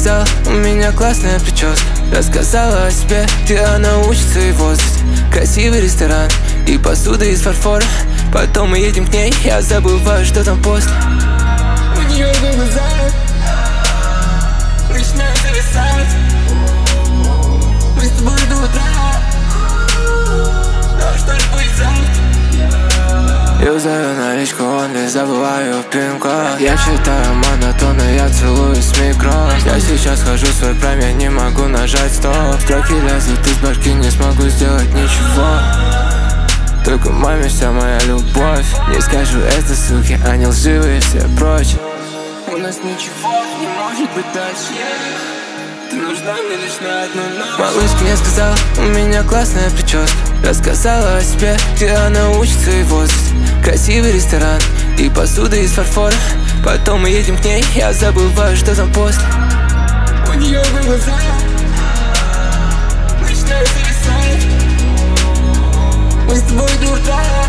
сказал, у меня классная прическа. Рассказала о себе, где она учится и возраст. Красивый ресторан и посуда из фарфора. Потом мы едем к ней, я забываю, что там после. У нее глаза начинают зависать. Мы с тобой до утра. Но что ж будет завтра? Юзаю наличку, онли, забываю пин-код. Я читаю монотонно, я целуюсь с микро. Я сейчас хожу в свой прайм, я не могу нажать стоп. Строки лезут из башки, не смогу сделать ничего. Только маме вся моя любовь. Не скажу это, суки, они лживые все прочь. У нас ничего не может быть дальше. Ты нужна мне лишь на одну ночь. Малышка мне сказала, у меня классная прическа. Рассказала о себе, где она учится и возраст. Красивый ресторан и посуда из фарфора. Потом мы едем к ней, я забываю, что там после. У нее глаза начинают зависать. Мы с тобой до утра.